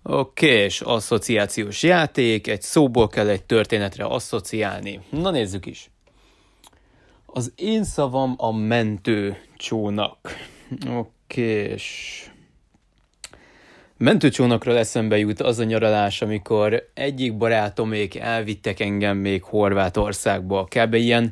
Oké, és asszociációs játék, egy szóból kell egy történetre asszociálni. Na nézzük is. Az én szavam a mentőcsónak. Oké, és mentőcsónakról eszembe jut az a nyaralás, amikor egyik barátomék elvittek engem még Horvátországba. Kb. Ilyen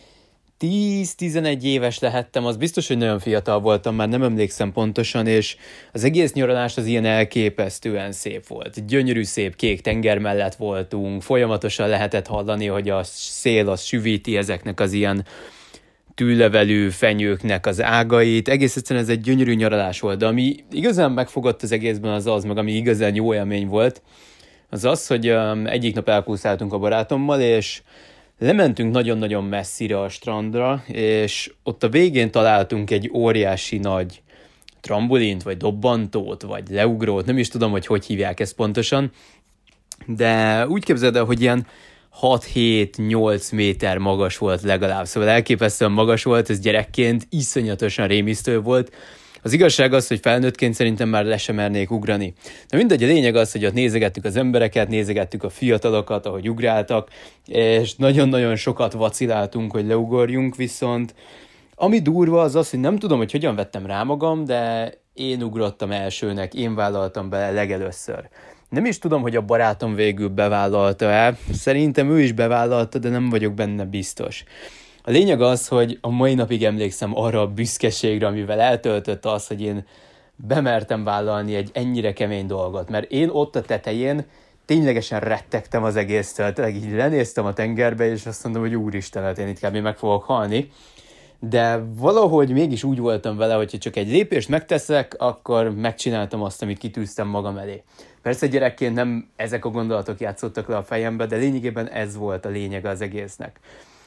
10-11 éves lehettem, az biztos, hogy nagyon fiatal voltam, már nem emlékszem pontosan, és az egész nyaralás az ilyen elképesztően szép volt. Gyönyörű szép kék tenger mellett voltunk, folyamatosan lehetett hallani, hogy a szél az süvíti ezeknek az ilyen tűlevelű fenyőknek az ágait. Egész egyszerűen ez egy gyönyörű nyaralás volt, de ami igazán megfogott az egészben az, meg ami igazán jó élmény volt, az, hogy egyik nap elkúszáltunk a barátommal, és lementünk nagyon-nagyon messzire a strandra, és ott a végén találtunk egy óriási nagy trambolint, vagy dobbantót, vagy leugrót, nem is tudom, hogy hívják ezt pontosan, de úgy képzeld el, hogy ilyen 6-7-8 méter magas volt legalább, szóval elképesztően magas volt, ez gyerekként iszonyatosan rémisztő volt. Az igazság az, hogy felnőttként szerintem már le sem mernék ugrani. De mindegy, a lényeg az, hogy ott nézegettük az embereket, nézegettük a fiatalokat, ahogy ugráltak, és nagyon-nagyon sokat vaciláltunk, hogy leugorjunk, viszont ami durva az, hogy nem tudom, hogy hogyan vettem rá magam, de én ugrottam elsőnek, én vállaltam bele legelőször. Nem is tudom, hogy a barátom végül bevállalta-e, szerintem ő is bevállalta, de nem vagyok benne biztos. A lényeg az, hogy a mai napig emlékszem arra a büszkeségre, amivel eltöltött az, hogy én bemertem vállalni egy ennyire kemény dolgot, mert én ott a tetején ténylegesen rettegtem az egésztől, tényleg így lenéztem a tengerbe, és azt mondom, hogy úristen, hát én itt kb. Meg fogok halni, de valahogy mégis úgy voltam vele, hogy csak egy lépést megteszek, akkor megcsináltam azt, amit kitűztem magam elé. Persze gyerekként nem ezek a gondolatok játszottak le a fejembe, de lényegében ez volt a lényege az egésznek.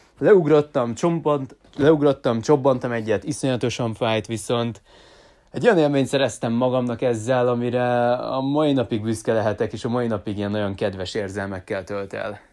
Leugrottam, csobbantam egyet, iszonyatosan fájt, viszont egy olyan élményt szereztem magamnak ezzel, amire a mai napig büszke lehetek, és a mai napig ilyen nagyon kedves érzelmekkel tölt el.